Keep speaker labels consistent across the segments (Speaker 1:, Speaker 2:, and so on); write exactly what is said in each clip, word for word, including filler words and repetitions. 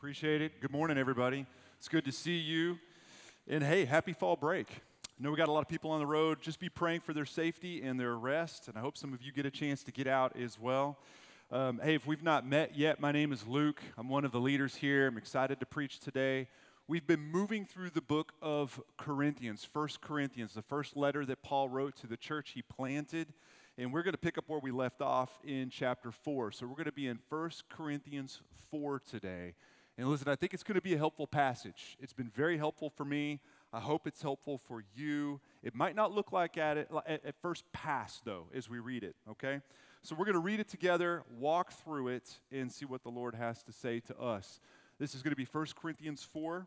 Speaker 1: Appreciate it. Good morning, everybody. It's good to see you. And hey, happy fall break. I know we got a lot of people on the road. Just be praying for their safety and their rest. And I hope some of you get a chance to get out as well. Um, hey, if we've not met yet, my name is Luke. I'm one of the leaders here. I'm excited to preach today. We've been moving through the book of Corinthians, First Corinthians, the first letter that Paul wrote to the church he planted. And we're going to pick up where we left off in chapter four. So we're going to be in First Corinthians four today. And listen, I think it's going to be a helpful passage. It's been very helpful for me. I hope it's helpful for you. It might not look like at it at first pass, though, as we read it, okay? So we're going to read it together, walk through it, and see what the Lord has to say to us. This is going to be First Corinthians four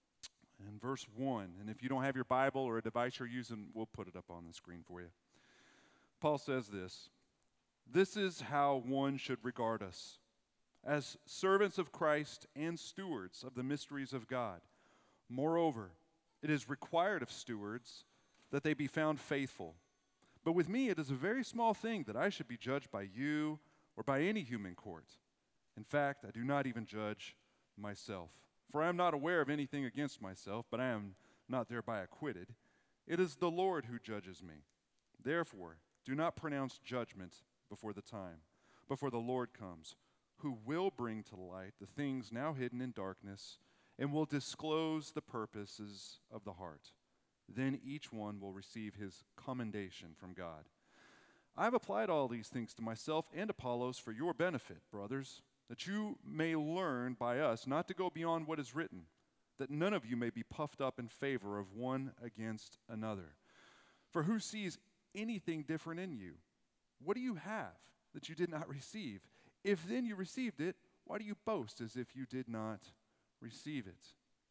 Speaker 1: and verse one. And if you don't have your Bible or a device you're using, we'll put it up on the screen for you. Paul says this, "This is how one should regard us, as servants of Christ and stewards of the mysteries of God. Moreover, it is required of stewards that they be found faithful. But with me it is a very small thing that I should be judged by you or by any human court. In fact, I do not even judge myself. For I am not aware of anything against myself, but I am not thereby acquitted. It is the Lord who judges me. Therefore, do not pronounce judgment before the time, before the Lord comes, who will bring to light the things now hidden in darkness and will disclose the purposes of the heart. Then each one will receive his commendation from God. I have applied all these things to myself and Apollos for your benefit, brothers, that you may learn by us not to go beyond what is written, that none of you may be puffed up in favor of one against another. For who sees anything different in you? What do you have that you did not receive? If then you received it, why do you boast as if you did not receive it?"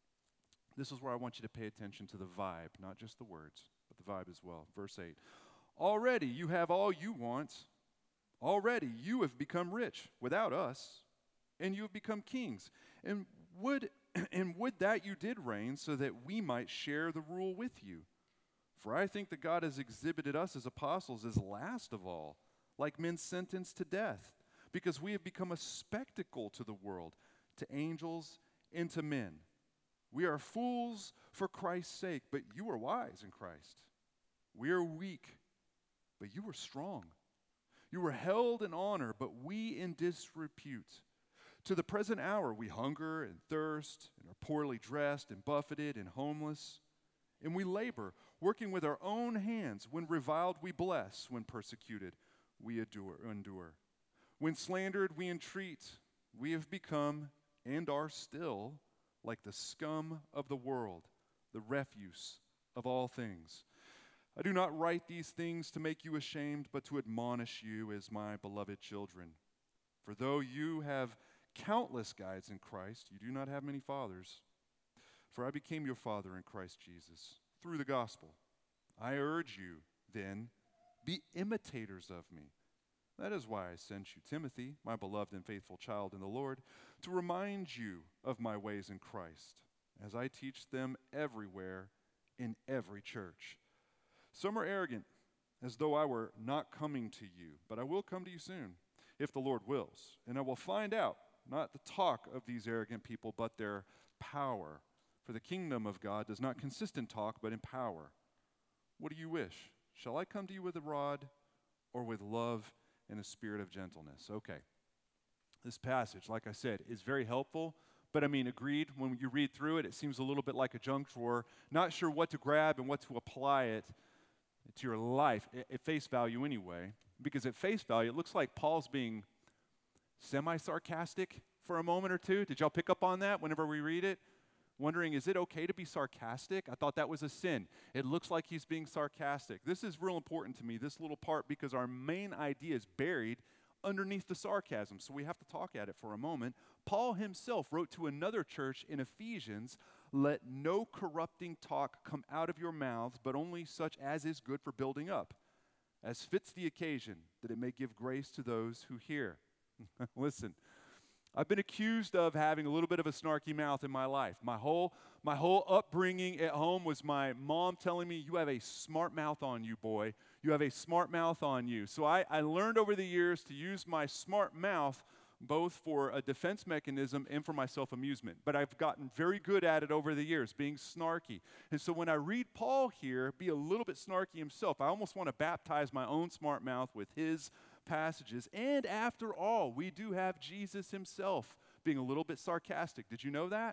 Speaker 1: This is where I want you to pay attention to the vibe, not just the words, but the vibe as well. Verse eight. "Already you have all you want. Already you have become rich without us, and you have become kings. And would, and would that you did reign so that we might share the rule with you. For I think that God has exhibited us as apostles as last of all, like men sentenced to death, because we have become a spectacle to the world, to angels and to men. We are fools for Christ's sake, but you are wise in Christ. We are weak, but you are strong. You are held in honor, but we in disrepute. To the present hour we hunger and thirst, and are poorly dressed and buffeted and homeless. And we labor, working with our own hands. When reviled we bless, when persecuted we endure. endure. When slandered, we entreat. We have become, and are still, like the scum of the world, the refuse of all things. I do not write these things to make you ashamed, but to admonish you as my beloved children. For though you have countless guides in Christ, you do not have many fathers. For I became your father in Christ Jesus, through the gospel. I urge you, then, be imitators of me. That is why I sent you Timothy, my beloved and faithful child in the Lord, to remind you of my ways in Christ, as I teach them everywhere in every church. Some are arrogant, as though I were not coming to you, but I will come to you soon, if the Lord wills, and I will find out, not the talk of these arrogant people, but their power. For the kingdom of God does not consist in talk, but in power. What do you wish? Shall I come to you with a rod, or with love and a spirit of gentleness?" Okay. This passage, like I said, is very helpful, but I mean, agreed, when you read through it, it seems a little bit like a junk drawer, not sure what to grab and what to apply it to your life, at face value anyway, because at face value, it looks like Paul's being semi-sarcastic for a moment or two. Did y'all pick up on that whenever we read it? Wondering, is it okay to be sarcastic? I thought that was a sin. It looks like he's being sarcastic. This is real important to me, this little part, because our main idea is buried underneath the sarcasm, so we have to talk at it for a moment. Paul himself wrote to another church in Ephesians, "Let no corrupting talk come out of your mouths, but only such as is good for building up, as fits the occasion, that it may give grace to those who hear." Listen, I've been accused of having a little bit of a snarky mouth in my life. My whole, my whole upbringing at home was my mom telling me, "You have a smart mouth on you, boy. You have a smart mouth on you." So I, I learned over the years to use my smart mouth both for a defense mechanism and for my self-amusement. But I've gotten very good at it over the years, being snarky. And so when I read Paul here, be a little bit snarky himself, I almost want to baptize my own smart mouth with his passages. And after all, we do have Jesus himself being a little bit sarcastic. Did you know that?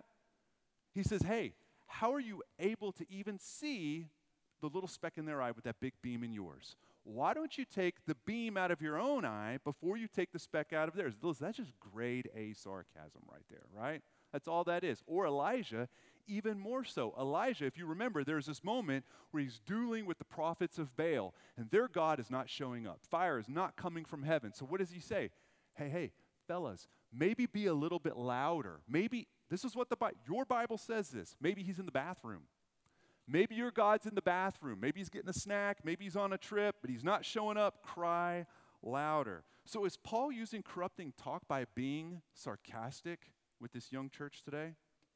Speaker 1: He says, hey, how are you able to even see the little speck in their eye with that big beam in yours? Why don't you take the beam out of your own eye before you take the speck out of theirs? That's just grade A sarcasm right there, right? That's all that is. Or Elijah, even more so. Elijah, if you remember, there's this moment where he's dueling with the prophets of Baal, and their God is not showing up. Fire is not coming from heaven. So what does he say? Hey, hey, fellas, maybe be a little bit louder. Maybe, this is what the Bi- your Bible says this. Maybe he's in the bathroom. Maybe your God's in the bathroom. Maybe he's getting a snack. Maybe he's on a trip, but he's not showing up. Cry louder. So is Paul using corrupting talk by being sarcastic with this young church today?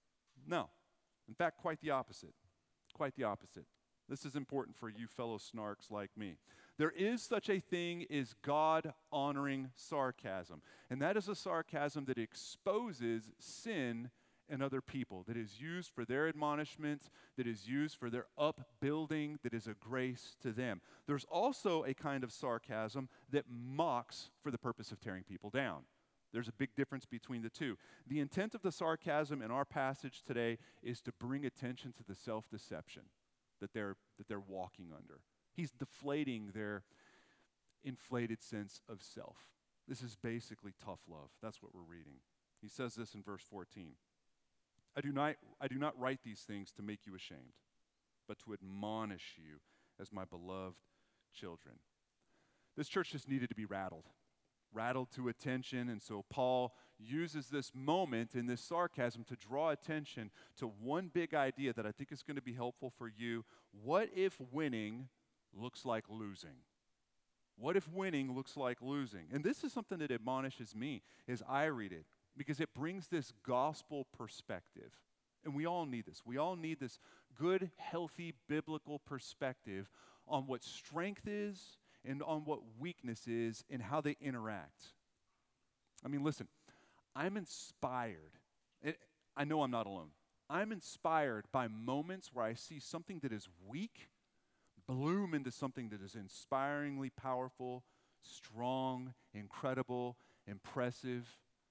Speaker 1: No. In fact, quite the opposite. Quite the opposite. This is important for you fellow snarks like me. There is such a thing as God-honoring sarcasm, and that is a sarcasm that exposes sin in other people, that is used for their admonishment, that is used for their upbuilding, that is a grace to them. There's also a kind of sarcasm that mocks for the purpose of tearing people down. There's a big difference between the two. The intent of the sarcasm in our passage today is to bring attention to the self-deception that they're, that they're walking under. He's deflating their inflated sense of self. This is basically tough love. That's what we're reading. He says this in verse fourteen. I do not, I do not write these things to make you ashamed, but to admonish you as my beloved children. This church just needed to be rattled, rattled to attention, and so Paul uses this moment in this sarcasm to draw attention to one big idea that I think is going to be helpful for you. What if winning looks like losing? What if winning looks like losing? And this is something that admonishes me as I read it, because it brings this gospel perspective. And we all need this. We all need this good, healthy, biblical perspective on what strength is and on what weakness is and how they interact. I mean, listen, I'm inspired. It, I know I'm not alone. I'm inspired by moments where I see something that is weak bloom into something that is inspiringly powerful, strong, incredible, impressive.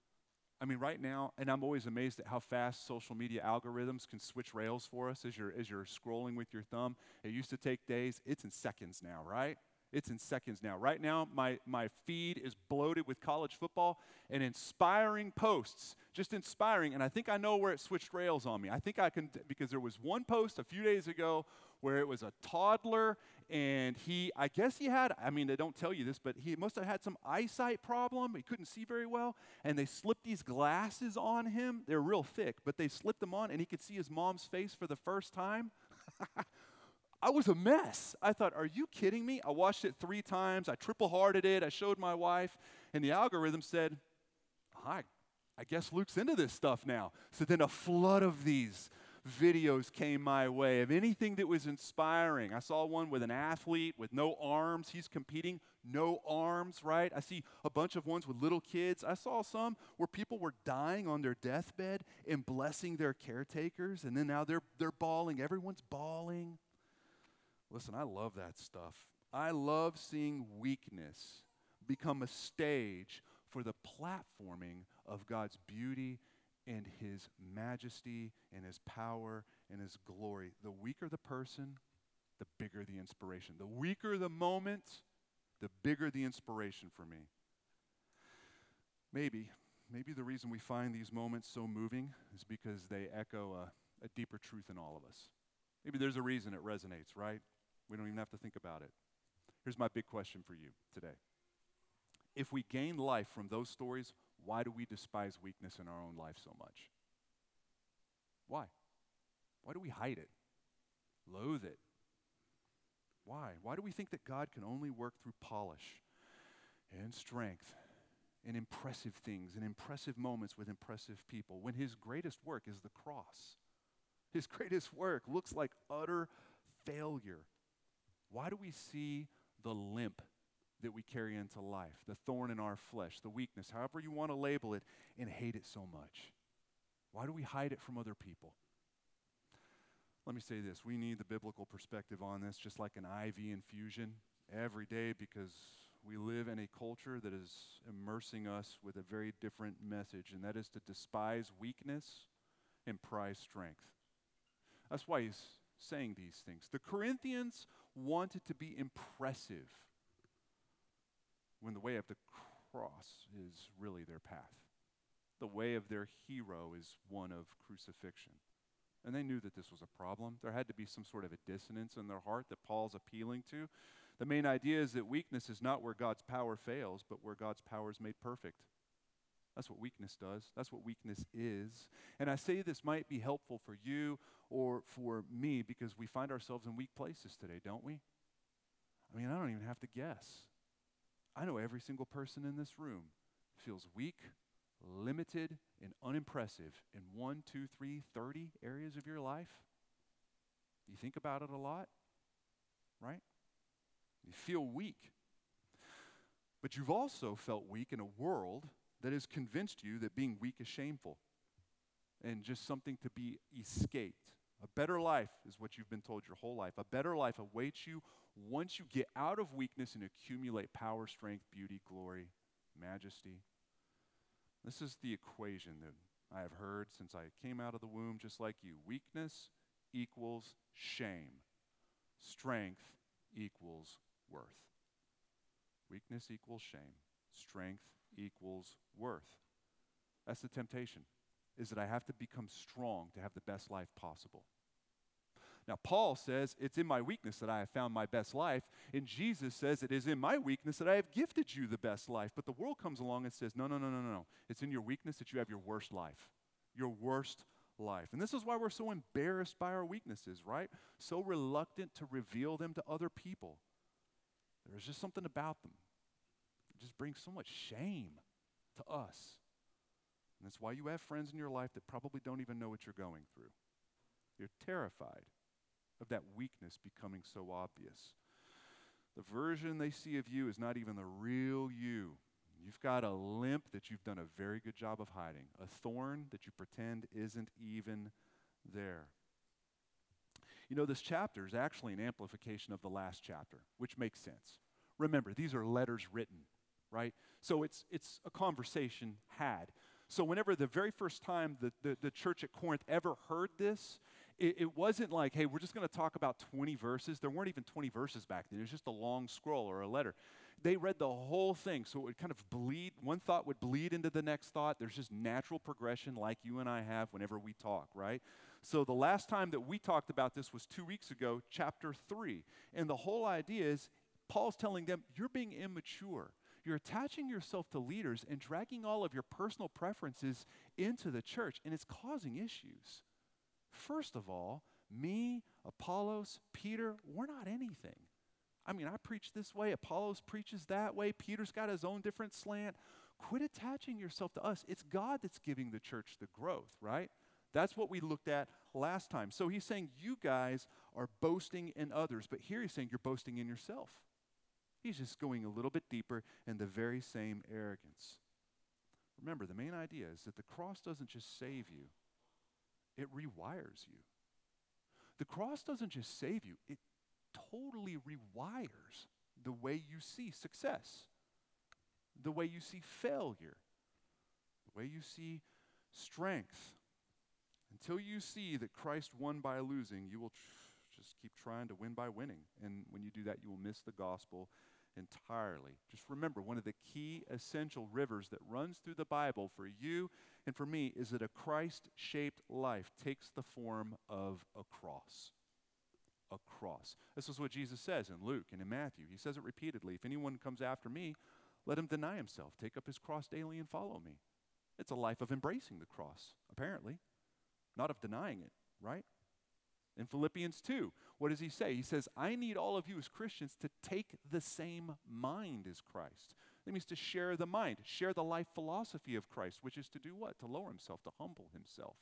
Speaker 1: I mean, right now, and I'm always amazed at how fast social media algorithms can switch rails for us as you're, as you're scrolling with your thumb. It used to take days. It's in seconds now, right? It's in seconds now. Right now, my, my feed is bloated with college football and inspiring posts, just inspiring. And I think I know where it switched rails on me. I think I can, because there was one post a few days ago where it was a toddler, and he, I guess he had, I mean, they don't tell you this, but he must have had some eyesight problem. He couldn't see very well, and they slipped these glasses on him. They're real thick, but they slipped them on, and he could see his mom's face for the first time. I was a mess. I thought, are you kidding me? I watched it three times. I triple-hearted it. I showed my wife, and the algorithm said, hi, I guess Luke's into this stuff now. So then a flood of these videos came my way of anything that was inspiring. I saw one with an athlete with no arms. He's competing, no arms, right? I see a bunch of ones with little kids. I saw some where people were dying on their deathbed and blessing their caretakers, and then now they're they're bawling. Everyone's bawling. Listen, I love that stuff. I love seeing weakness become a stage for the platforming of God's beauty and his majesty and his power and his glory. The weaker the person, the bigger the inspiration. The weaker the moment, the bigger the inspiration for me. Maybe, maybe the reason we find these moments so moving is because they echo a, a deeper truth in all of us. Maybe there's a reason it resonates, right? We don't even have to think about it. Here's my big question for you today. If we gain life from those stories, why do we despise weakness in our own life so much? Why? Why do we hide it? Loathe it? Why? Why do we think that God can only work through polish and strength and impressive things and impressive moments with impressive people when his greatest work is the cross? His greatest work looks like utter failure. Why do we see the limp that we carry into life, the thorn in our flesh, the weakness, however you want to label it, and hate it so much? Why do we hide it from other people? Let me say this. We need the biblical perspective on this, just like an I V infusion every day, because we live in a culture that is immersing us with a very different message, and that is to despise weakness and prize strength. That's why he's saying these things. The Corinthians wanted to be impressive when the way of the cross is really their path. The way of their hero is one of crucifixion. And they knew that this was a problem. There had to be some sort of a dissonance in their heart that Paul's appealing to. The main idea is that weakness is not where God's power fails, but where God's power is made perfect. That's what weakness does. That's what weakness is. And I say this might be helpful for you or for me because we find ourselves in weak places today, don't we? I mean, I don't even have to guess. I know every single person in this room feels weak, limited, and unimpressive in one, two, three, thirty areas of your life. You think about it a lot, right? You feel weak. But you've also felt weak in a world that has convinced you that being weak is shameful and just something to be escaped. A better life is what you've been told your whole life. A better life awaits you once you get out of weakness and accumulate power, strength, beauty, glory, majesty. This is the equation that I have heard since I came out of the womb, just like you. Weakness equals shame. Strength equals worth. Weakness equals shame. Strength equals worth. That's the temptation, is that I have to become strong to have the best life possible. Now, Paul says, it's in my weakness that I have found my best life, and Jesus says, it is in my weakness that I have gifted you the best life. But the world comes along and says, no, no, no, no, no. It's in your weakness that you have your worst life, your worst life. And this is why we're so embarrassed by our weaknesses, right? So reluctant to reveal them to other people. There's just something about them. It just brings so much shame to us. And that's why you have friends in your life that probably don't even know what you're going through. You're terrified of that weakness becoming so obvious. The version they see of you is not even the real you. You've got a limp that you've done a very good job of hiding, a thorn that you pretend isn't even there. You know, this chapter is actually an amplification of the last chapter, which makes sense. Remember, these are letters written, right? So it's it's a conversation had. So whenever the very first time the, the, the church at Corinth ever heard this, it, it wasn't like, hey, we're just going to talk about twenty verses. There weren't even twenty verses back then. It was just a long scroll or a letter. They read the whole thing, so it would kind of bleed. One thought would bleed into the next thought. There's just natural progression like you and I have whenever we talk, right? So the last time that we talked about this was two weeks ago, chapter three. And the whole idea is Paul's telling them, you're being immature. You're attaching yourself to leaders and dragging all of your personal preferences into the church, and it's causing issues. First of all, me, Apollos, Peter, we're not anything. I mean, I preach this way, Apollos preaches that way, Peter's got his own different slant. Quit attaching yourself to us. It's God that's giving the church the growth, right? That's what we looked at last time. So he's saying you guys are boasting in others, but here he's saying you're boasting in yourself. He's just going a little bit deeper in the very same arrogance. Remember, the main idea is that the cross doesn't just save you, it rewires you. The cross doesn't just save you, it totally rewires the way you see success, the way you see failure, the way you see strength. Until you see that Christ won by losing, you will tr- just keep trying to win by winning. And when you do that, you will miss the gospel entirely. Just remember, one of the key essential rivers that runs through the Bible for you and for me is that a Christ-shaped life takes the form of a cross. A cross. This is what Jesus says in Luke and in Matthew. He says it repeatedly. If anyone comes after me, let him deny himself, take up his cross daily and follow me. It's a life of embracing the cross, apparently, not of denying it, right? In Philippians two, what does he say? He says, I need all of you as Christians to take the same mind as Christ. That means to share the mind, share the life philosophy of Christ, which is to do what? To lower himself, to humble himself.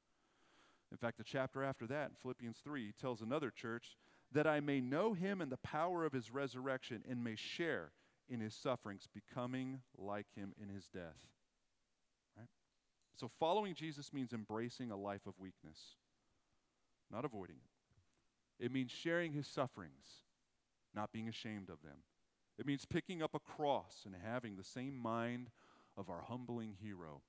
Speaker 1: In fact, the chapter after that, in Philippians three, he tells another church, that I may know him and the power of his resurrection and may share in his sufferings, becoming like him in his death. Right? So following Jesus means embracing a life of weakness, not avoiding it. It means sharing his sufferings, not being ashamed of them. It means picking up a cross and having the same mind of our humbling hero.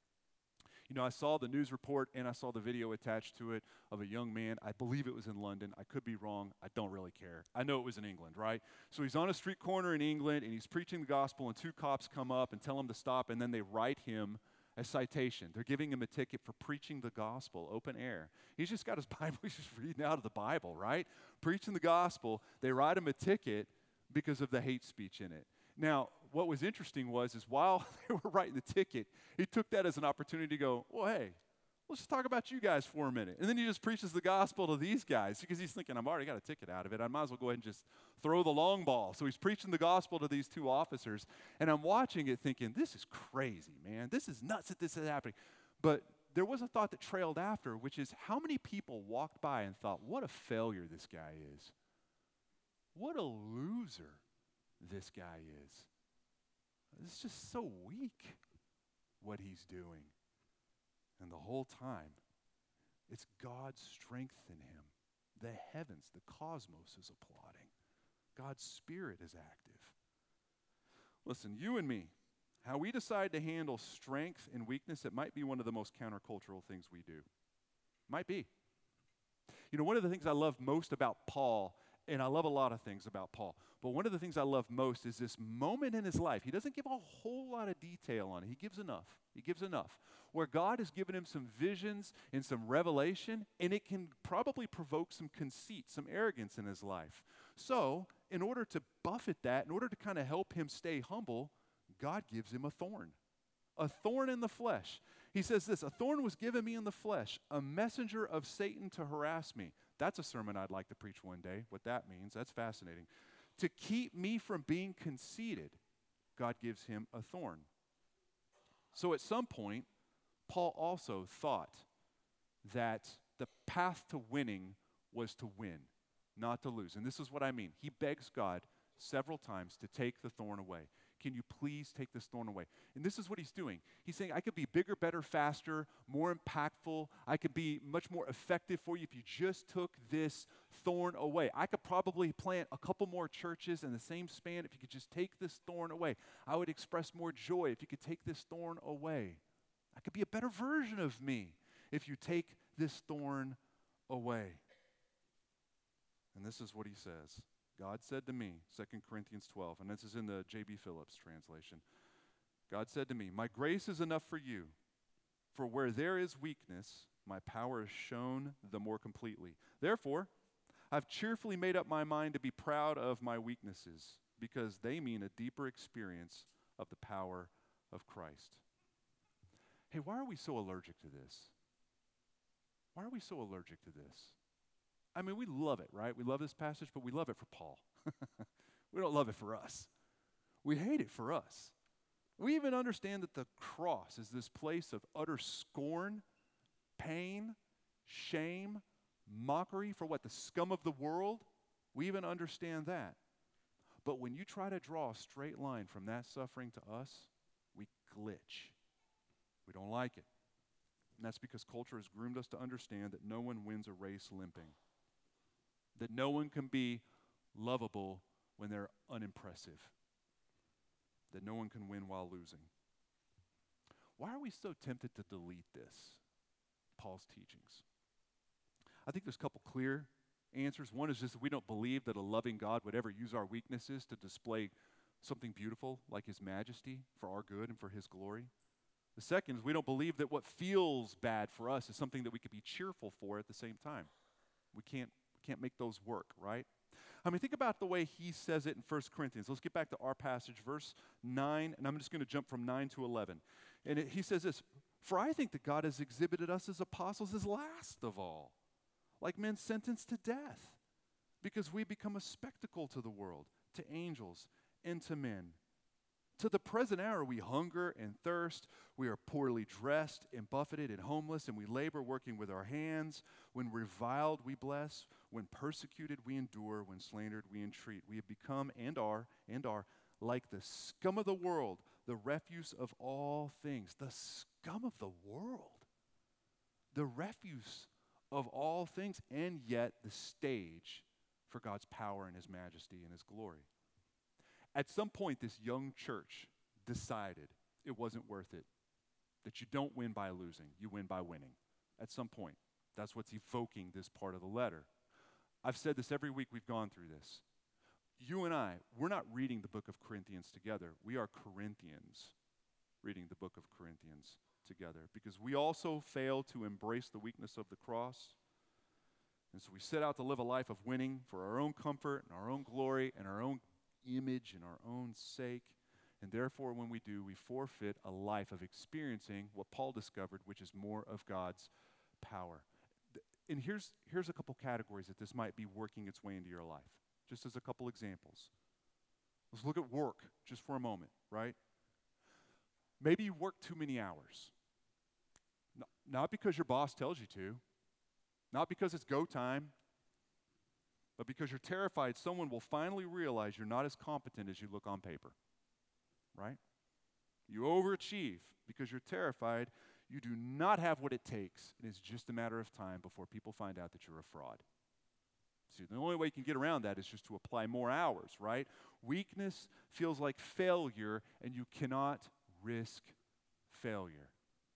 Speaker 1: You know, I saw the news report and I saw the video attached to it of a young man. I believe it was in London. I could be wrong. I don't really care. I know it was in England, right? So he's on a street corner in England and he's preaching the gospel, and two cops come up and tell him to stop, and then they write him a citation. They're giving him a ticket for preaching the gospel, open air. He's just got his Bible. He's just reading out of the Bible, right? Preaching the gospel. They write him a ticket because of the hate speech in it. Now, what was interesting was, is while they were writing the ticket, he took that as an opportunity to go, well, hey, let's just talk about you guys for a minute. And then he just preaches the gospel to these guys because he's thinking, I've already got a ticket out of it. I might as well go ahead and just throw the long ball. So he's preaching the gospel to these two officers. And I'm watching it thinking, this is crazy, man. This is nuts that this is happening. But there was a thought that trailed after, which is how many people walked by and thought, what a failure this guy is. What a loser this guy is. It's just so weak what he's doing. And the whole time, it's God's strength in him. The heavens, the cosmos is applauding. God's Spirit is active. Listen, you and me, how we decide to handle strength and weakness, it might be one of the most countercultural things we do. Might be. You know, one of the things I love most about Paul, and I love a lot of things about Paul, but one of the things I love most is this moment in his life. He doesn't give a whole lot of detail on it. He gives enough. He gives enough. Where God has given him some visions and some revelation, and it can probably provoke some conceit, some arrogance in his life. So, in order to buffet that, in order to kind of help him stay humble, God gives him a thorn. A thorn in the flesh. He says this, a thorn was given me in the flesh, a messenger of Satan to harass me. That's a sermon I'd like to preach one day, what that means. That's fascinating. To keep me from being conceited, God gives him a thorn. So at some point, Paul also thought that the path to winning was to win, not to lose. And this is what I mean. He begs God several times to take the thorn away. Can you please take this thorn away? And this is what he's doing. He's saying, I could be bigger, better, faster, more impactful. I could be much more effective for you if you just took this thorn away. I could probably plant a couple more churches in the same span if you could just take this thorn away. I would express more joy if you could take this thorn away. I could be a better version of me if you take this thorn away. And this is what he says. God said to me, Second Corinthians twelve, and this is in the J B Phillips translation. God said to me, my grace is enough for you, for where there is weakness, my power is shown the more completely. Therefore, I've cheerfully made up my mind to be proud of my weaknesses, because they mean a deeper experience of the power of Christ. Hey, why are we so allergic to this? Why are we so allergic to this? I mean, we love it, right? We love this passage, but we love it for Paul. We don't love it for us. We hate it for us. We even understand that the cross is this place of utter scorn, pain, shame, mockery for what? The scum of the world? We even understand that. But when you try to draw a straight line from that suffering to us, we glitch. We don't like it. And that's because culture has groomed us to understand that no one wins a race limping. That no one can be lovable when they're unimpressive. That no one can win while losing. Why are we so tempted to delete this, Paul's teachings? I think there's a couple clear answers. One is just that we don't believe that a loving God would ever use our weaknesses to display something beautiful like his majesty for our good and for his glory. The second is we don't believe that what feels bad for us is something that we could be cheerful for at the same time. We can't Can't make those work, right? I mean, think about the way he says it in First Corinthians. Let's get back to our passage, verse nine, and I'm just going to jump from nine to eleven. And it, he says this, for I think that God has exhibited us as apostles as last of all, like men sentenced to death, because we become a spectacle to the world, to angels, and to men. To the present hour we hunger and thirst, we are poorly dressed and buffeted and homeless, and we labor working with our hands. When reviled we bless, when persecuted we endure, when slandered we entreat. We have become and are, and are like the scum of the world, the refuse of all things. The scum of the world. The refuse of all things, and yet the stage for God's power and his majesty and his glory. At some point, this young church decided it wasn't worth it, that you don't win by losing, you win by winning. At some point. That's what's evoking this part of the letter. I've said this every week we've gone through this. You and I, we're not reading the book of Corinthians together. We are Corinthians reading the book of Corinthians together because we also fail to embrace the weakness of the cross. And so we set out to live a life of winning for our own comfort and our own glory and our own image and our own sake. And therefore, when we do, we forfeit a life of experiencing what Paul discovered, which is more of God's power. And here's, here's a couple categories that this might be working its way into your life, just as a couple examples. Let's look at work just for a moment, right? Maybe you work too many hours. No, not because your boss tells you to, not because it's go time, but because you're terrified someone will finally realize you're not as competent as you look on paper, right? You overachieve because you're terrified you do not have what it takes, and it's just a matter of time before people find out that you're a fraud. See, the only way you can get around that is just to apply more hours, right? Weakness feels like failure, and you cannot risk failure.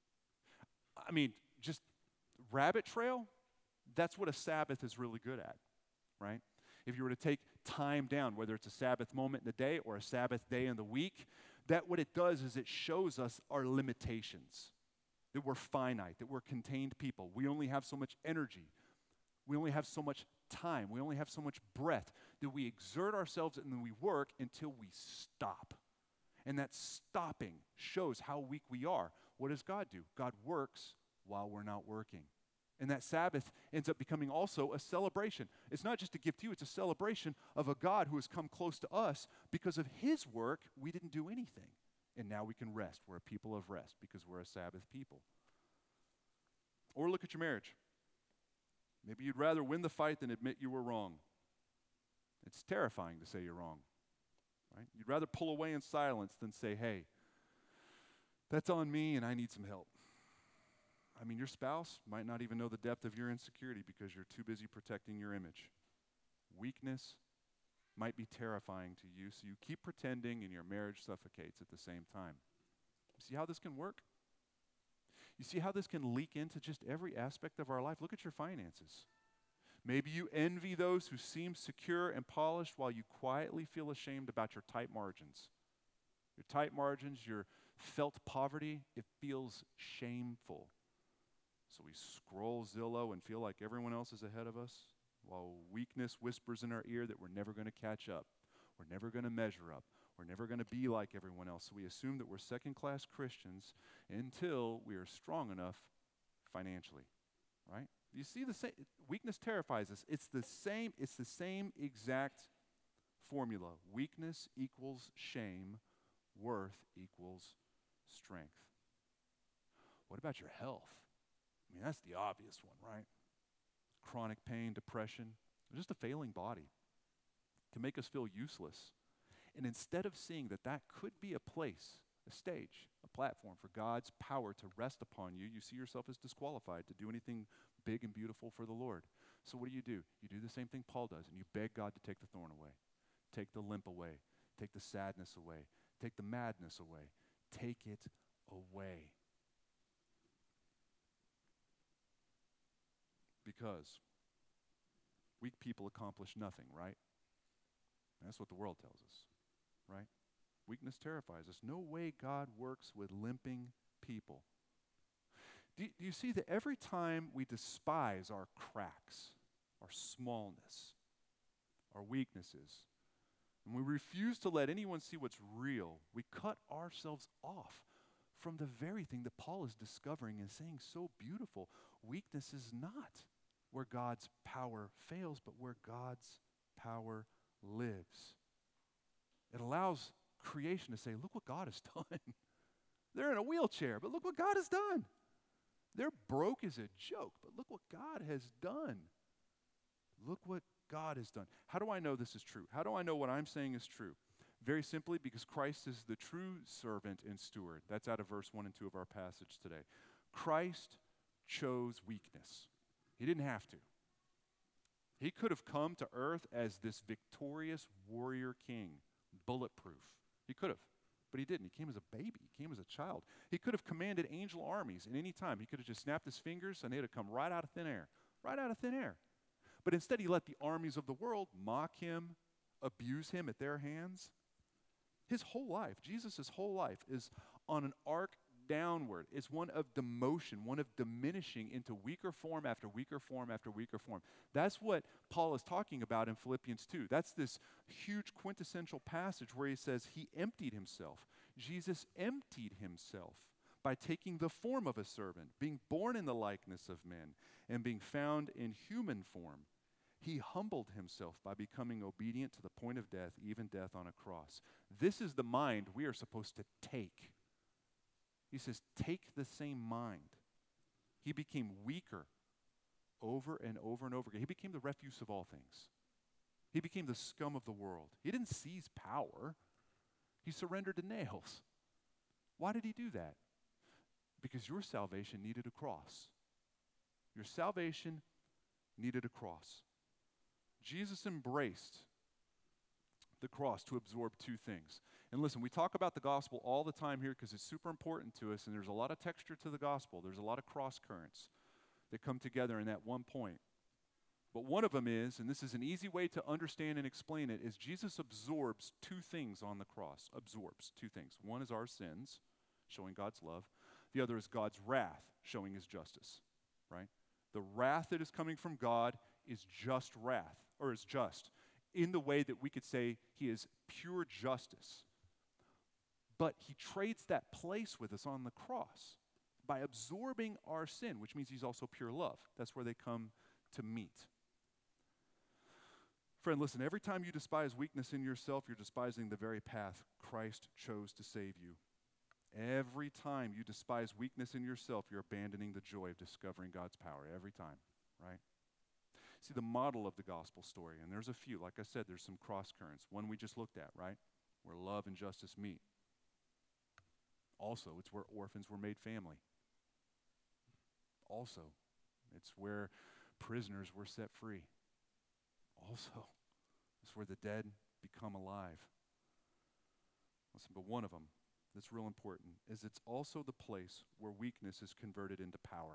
Speaker 1: I mean, just rabbit trail, that's what a Sabbath is really good at, right? If you were to take time down, whether it's a Sabbath moment in the day or a Sabbath day in the week, that what it does is it shows us our limitations, that we're finite, that we're contained people. We only have so much energy. We only have so much time. We only have so much breath that we exert ourselves and then we work until we stop. And that stopping shows how weak we are. What does God do? God works while we're not working. And that Sabbath ends up becoming also a celebration. It's not just a gift to you, it's a celebration of a God who has come close to us. Because of his work, we didn't do anything. And now we can rest. We're a people of rest because we're a Sabbath people. Or look at your marriage. Maybe you'd rather win the fight than admit you were wrong. It's terrifying to say you're wrong, right? You'd rather pull away in silence than say, hey, that's on me and I need some help. I mean, your spouse might not even know the depth of your insecurity because you're too busy protecting your image. Weakness might be terrifying to you, so you keep pretending and your marriage suffocates at the same time. See how this can work? You see how this can leak into just every aspect of our life? Look at your finances. Maybe you envy those who seem secure and polished while you quietly feel ashamed about your tight margins. Your tight margins, your felt poverty, it feels shameful. So we scroll Zillow and feel like everyone else is ahead of us, while weakness whispers in our ear that we're never going to catch up. We're never going to measure up. We're never going to be like everyone else. So we assume that we're second-class Christians until we are strong enough financially, right? You see, the same weakness terrifies us. It's the same, it's the same exact formula. Weakness equals shame. Worth equals strength. What about your health? I mean, that's the obvious one, right? Chronic pain, depression, just a failing body can make us feel useless. And instead of seeing that that could be a place, a stage, a platform for God's power to rest upon you, you see yourself as disqualified to do anything big and beautiful for the Lord. So what do you do? You do the same thing Paul does, and you beg God to take the thorn away, take the limp away, take the sadness away, take the madness away, take it away. Because weak people accomplish nothing, right? That's what the world tells us, right? Weakness terrifies us. No way God works with limping people. Do, do you see that every time we despise our cracks, our smallness, our weaknesses, and we refuse to let anyone see what's real, we cut ourselves off from the very thing that Paul is discovering and saying so beautiful. Weakness is not where God's power fails, but where God's power lives. It allows creation to say, look what God has done. They're in a wheelchair, but look what God has done. They're broke as a joke, but look what God has done. Look what God has done. How do I know this is true? How do I know what I'm saying is true? Very simply, because Christ is the true servant and steward. That's out of verse one and two of our passage today. Christ chose weakness. He didn't have to. He could have come to earth as this victorious warrior king, bulletproof. He could have, but he didn't. He came as a baby. He came as a child. He could have commanded angel armies at any time. He could have just snapped his fingers and they'd have come right out of thin air, right out of thin air. But instead, he let the armies of the world mock him, abuse him at their hands. His whole life, Jesus' whole life is on an arc downward. It's one of demotion, one of diminishing into weaker form after weaker form after weaker form. That's what Paul is talking about in Philippians two. That's this huge quintessential passage where he says he emptied himself. Jesus emptied himself by taking the form of a servant, being born in the likeness of men, and being found in human form. He humbled himself by becoming obedient to the point of death, even death on a cross. This is the mind we are supposed to take. He says, take the same mind. He became weaker over and over and over again. He became the refuse of all things. He became the scum of the world. He didn't seize power. He surrendered to nails. Why did he do that? Because your salvation needed a cross. Your salvation needed a cross. Jesus embraced the cross to absorb two things. And listen, we talk about the gospel all the time here because it's super important to us, and there's a lot of texture to the gospel. There's a lot of cross currents that come together in that one point. But one of them is, and this is an easy way to understand and explain it, is Jesus absorbs two things on the cross. Absorbs two things. One is our sins, showing God's love. The other is God's wrath, showing his justice, right? The wrath that is coming from God is just wrath, or is just, in the way that we could say he is pure justice. But he trades that place with us on the cross by absorbing our sin, which means he's also pure love. That's where they come to meet. Friend, listen, every time you despise weakness in yourself, you're despising the very path Christ chose to save you. Every time you despise weakness in yourself, you're abandoning the joy of discovering God's power. Every time, right? See, the model of the gospel story, and there's a few. Like I said, there's some cross currents. One we just looked at, right? Where love and justice meet. Also, it's where orphans were made family. Also, it's where prisoners were set free. Also, it's where the dead become alive. Listen, but one of them that's real important is it's also the place where weakness is converted into power.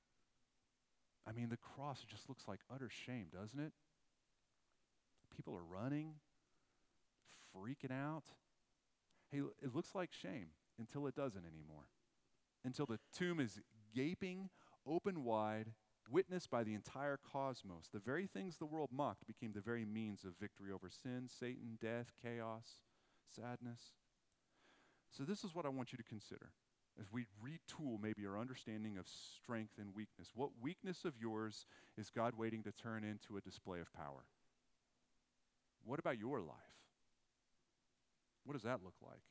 Speaker 1: I mean, the cross just looks like utter shame, doesn't it? People are running, freaking out. Hey, it looks like shame until it doesn't anymore. Until the tomb is gaping open wide, witnessed by the entire cosmos. The very things the world mocked became the very means of victory over sin, Satan, death, chaos, sadness. So this is what I want you to consider as we retool maybe our understanding of strength and weakness. What weakness of yours is God waiting to turn into a display of power? What about your life? What does that look like?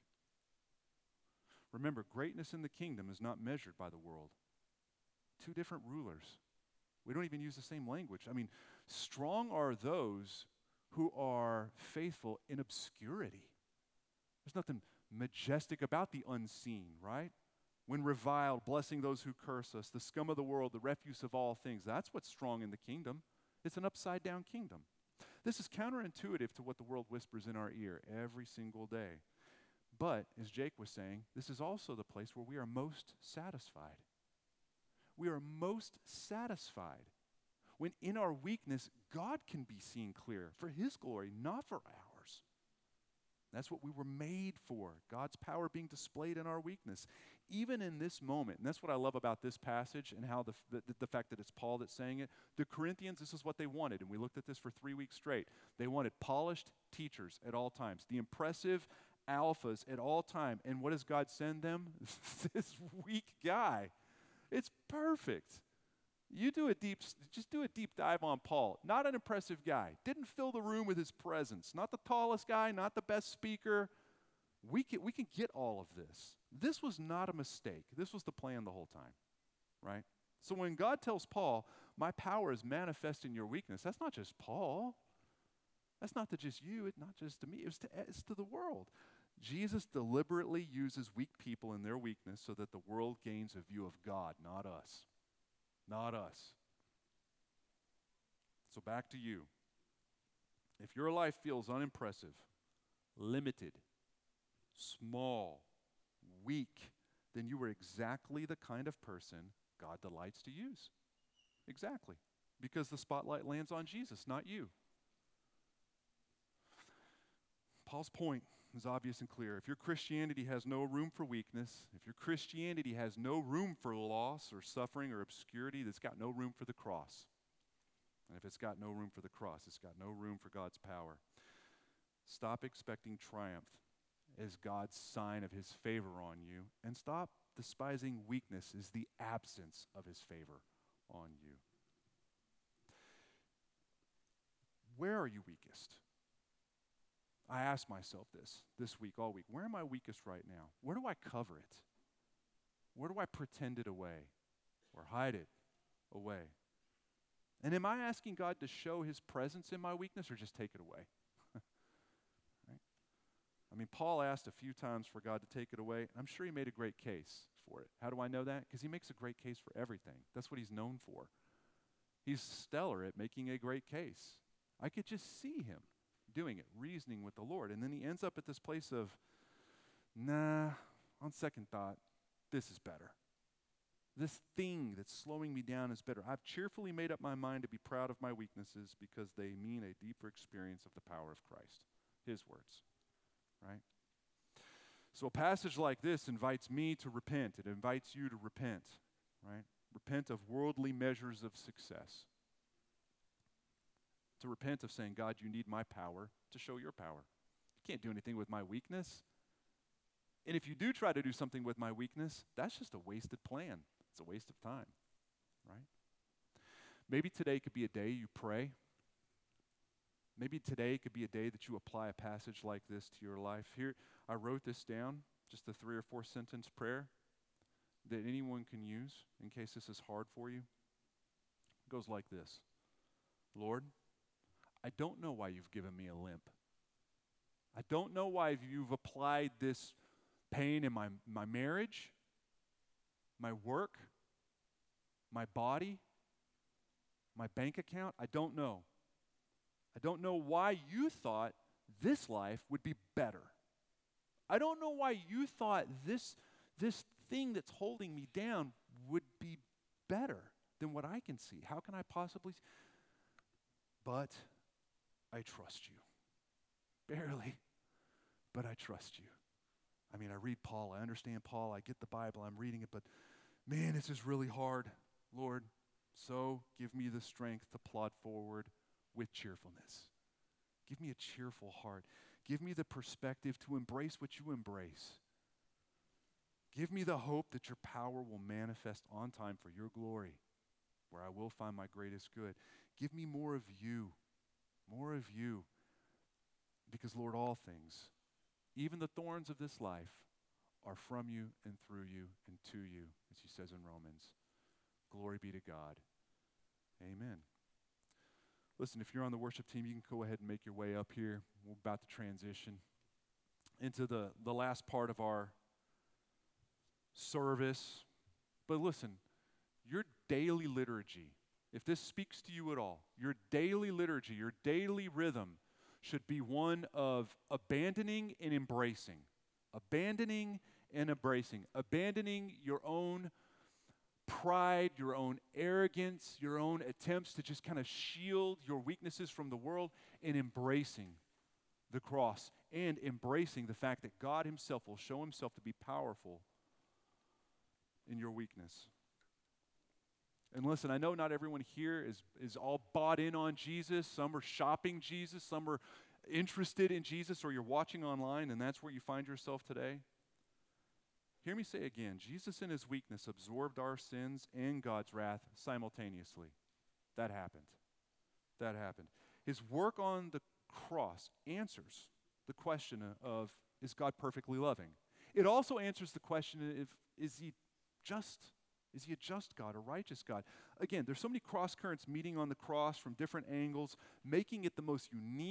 Speaker 1: Remember, greatness in the kingdom is not measured by the world. Two different rulers. We don't even use the same language. I mean, strong are those who are faithful in obscurity. There's nothing majestic about the unseen, right? When reviled, blessing those who curse us, the scum of the world, the refuse of all things. That's what's strong in the kingdom. It's an upside-down kingdom. This is counterintuitive to what the world whispers in our ear every single day. But, as Jake was saying, this is also the place where we are most satisfied. We are most satisfied when in our weakness, God can be seen clear for his glory, not for ours. That's what we were made for, God's power being displayed in our weakness. Even in this moment, and that's what I love about this passage and how the, the, the fact that it's Paul that's saying it, the Corinthians, this is what they wanted, and we looked at this for three weeks straight. They wanted polished teachers at all times, the impressive alphas at all time. And what does God send them? This weak guy. It's perfect. You do a deep, just do a deep dive on Paul. Not an impressive guy. Didn't fill the room with his presence. Not the tallest guy, not the best speaker. We can, we can get all of this. This was not a mistake. This was the plan the whole time, right? So when God tells Paul, my power is manifest in your weakness, that's not just Paul. That's not to just you, it's not just to me, it's to, it's to the world. Jesus deliberately uses weak people in their weakness so that the world gains a view of God, not us. Not us. So back to you. If your life feels unimpressive, limited, small, weak, then you are exactly the kind of person God delights to use. Exactly. Because the spotlight lands on Jesus, not you. Paul's point is obvious and clear. If your Christianity has no room for weakness, if your Christianity has no room for loss or suffering or obscurity, it's got no room for the cross. And if it's got no room for the cross, it's got no room for God's power. Stop expecting triumph as God's sign of his favor on you, and stop despising weakness as the absence of his favor on you. Where are you weakest? I ask myself this this week, all week. Where am I weakest right now? Where do I cover it? Where do I pretend it away or hide it away? And am I asking God to show his presence in my weakness or just take it away? Right? I mean, Paul asked a few times for God to take it away. I'm sure he made a great case for it. How do I know that? Because he makes a great case for everything. That's what he's known for. He's stellar at making a great case. I could just see him doing it, reasoning with the Lord. And then he ends up at this place of, nah, on second thought, this is better. This thing that's slowing me down is better. I've cheerfully made up my mind to be proud of my weaknesses because they mean a deeper experience of the power of Christ. His words, right? So a passage like this invites me to repent. It invites you to repent, right? Repent of worldly measures of success. To repent of saying, God, you need my power to show your power. You can't do anything with my weakness. And if you do try to do something with my weakness, that's just a wasted plan. It's a waste of time, right? Maybe today could be a day you pray. Maybe today could be a day that you apply a passage like this to your life. Here, I wrote this down, just a three or four sentence prayer that anyone can use in case this is hard for you. It goes like this. Lord, I don't know why you've given me a limp. I don't know why you've applied this pain in my, my marriage, my work, my body, my bank account. I don't know. I don't know why you thought this life would be better. I don't know why you thought this, this thing that's holding me down would be better than what I can see. How can I possibly? But I trust you. Barely, but I trust you. I mean, I read Paul, I understand Paul, I get the Bible, I'm reading it, but man, this is really hard, Lord. So give me the strength to plod forward with cheerfulness. Give me a cheerful heart. Give me the perspective to embrace what you embrace. Give me the hope that your power will manifest on time for your glory, where I will find my greatest good. Give me more of you, more of you. Because, Lord, all things, even the thorns of this life, are from you and through you and to you, as he says in Romans. Glory be to God. Amen. Listen, if you're on the worship team, you can go ahead and make your way up here. We're about to transition into the, the last part of our service. But listen, your daily liturgy, if this speaks to you at all, your daily liturgy, your daily rhythm should be one of abandoning and embracing. Abandoning and embracing. Abandoning your own pride, your own arrogance, your own attempts to just kind of shield your weaknesses from the world, and embracing the cross and embracing the fact that God himself will show himself to be powerful in your weakness. And listen, I know not everyone here is, is all bought in on Jesus. Some are shopping Jesus. Some are interested in Jesus, or you're watching online and that's where you find yourself today. Hear me say again, Jesus in his weakness absorbed our sins and God's wrath simultaneously. That happened. That happened. His work on the cross answers the question of, is God perfectly loving? It also answers the question of, is he just? Is he a just God, a righteous God? Again, there's so many cross currents meeting on the cross from different angles, making it the most unique,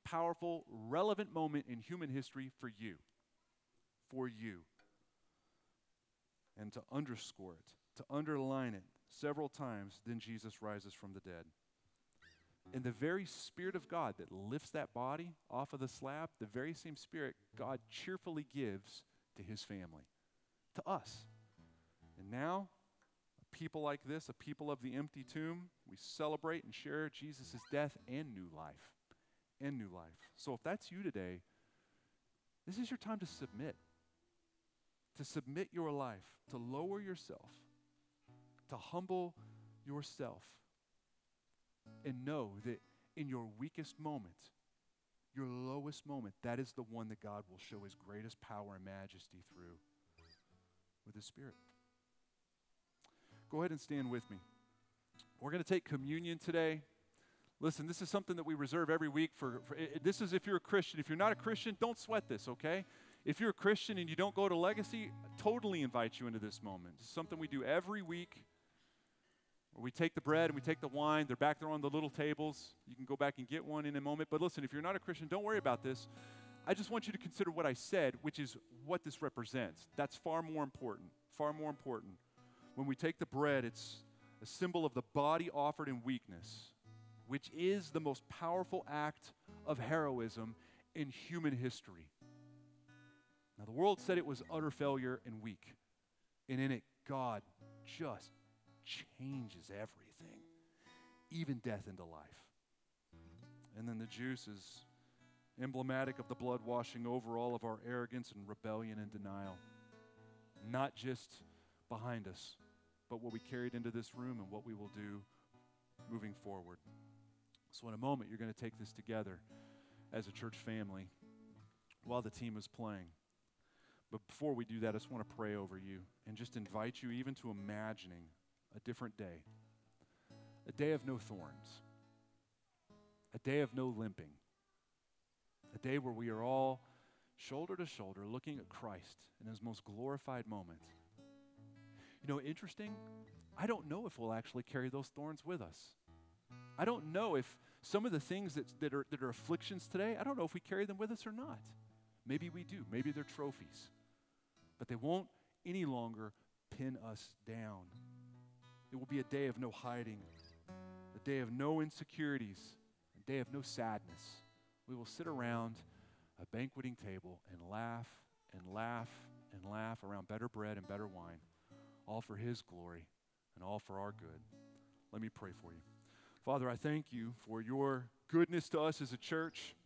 Speaker 1: powerful, relevant moment in human history for you. For you. And to underscore it, to underline it several times, then Jesus rises from the dead. And the very Spirit of God that lifts that body off of the slab, the very same Spirit God cheerfully gives to his family, to us. And now, a people like this, a people of the empty tomb, we celebrate and share Jesus' death and new life, and new life. So if that's you today, this is your time to submit, to submit your life, to lower yourself, to humble yourself, and know that in your weakest moment, your lowest moment, that is the one that God will show his greatest power and majesty through with his Spirit. Go ahead and stand with me. We're going to take communion today. Listen, this is something that we reserve every week for, for it, this is if you're a Christian. If you're not a Christian, don't sweat this, okay? If you're a Christian and you don't go to Legacy, I totally invite you into this moment. It's something we do every week. Where we take the bread and we take the wine. They're back there on the little tables. You can go back and get one in a moment. But listen, if you're not a Christian, don't worry about this. I just want you to consider what I said, which is what this represents. That's far more important, far more important. When we take the bread, it's a symbol of the body offered in weakness, which is the most powerful act of heroism in human history. Now, the world said it was utter failure and weak. And in it, God just changes everything, even death into life. And then the juice is emblematic of the blood washing over all of our arrogance and rebellion and denial. Not just behind us, but what we carried into this room and what we will do moving forward. So in a moment, you're going to take this together as a church family while the team is playing. But before we do that, I just want to pray over you and just invite you even to imagining a different day. A day of no thorns. A day of no limping. A day where we are all shoulder to shoulder looking at Christ in his most glorified moment. You know, interesting, I don't know if we'll actually carry those thorns with us. I don't know if some of the things that, that, are, that are afflictions today, I don't know if we carry them with us or not. Maybe we do. Maybe they're trophies. But they won't any longer pin us down. It will be a day of no hiding, a day of no insecurities, a day of no sadness. We will sit around a banqueting table and laugh and laugh and laugh around better bread and better wine, all for his glory and all for our good. Let me pray for you. Father, I thank you for your goodness to us as a church.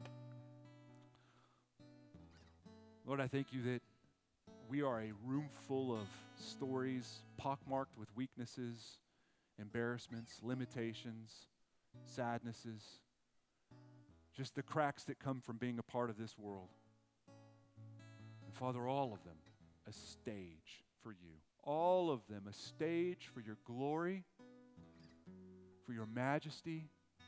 Speaker 1: Lord, I thank you that we are a room full of stories pockmarked with weaknesses, embarrassments, limitations, sadnesses, just the cracks that come from being a part of this world. And Father, all of them a stage for you. All of them a stage for your glory, for your majesty.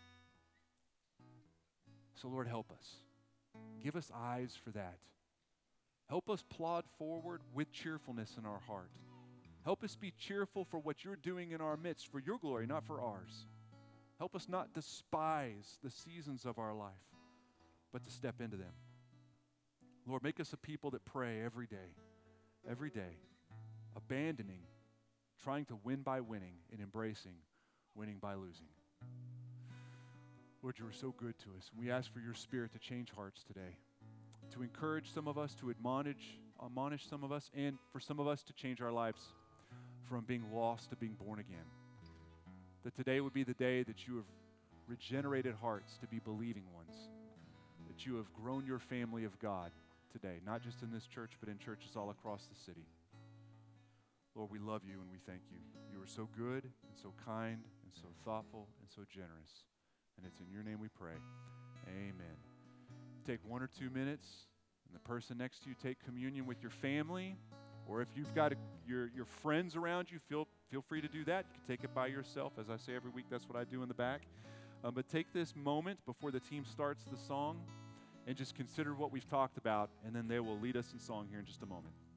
Speaker 1: So Lord, help us. Give us eyes for that. Help us plod forward with cheerfulness in our heart. Help us be cheerful for what you're doing in our midst, for your glory, not for ours. Help us not despise the seasons of our life, but to step into them. Lord, make us a people that pray every day, every day, abandoning, trying to win by winning, and embracing winning by losing. Lord, you are so good to us. We ask for your Spirit to change hearts today, to encourage some of us, to admonish, admonish some of us, and for some of us to change our lives from being lost to being born again. That today would be the day that you have regenerated hearts to be believing ones, that you have grown your family of God today, not just in this church, but in churches all across the city. Lord, we love you and we thank you. You are so good and so kind and so thoughtful and so generous. And it's in your name we pray. Amen. Take one or two minutes, and the person next to you take communion with your family, or if you've got a, your, your friends around you, feel, feel free to do that. You can take it by yourself. As I say every week, that's what I do in the back. Um, but take this moment before the team starts the song and just consider what we've talked about, and then they will lead us in song here in just a moment.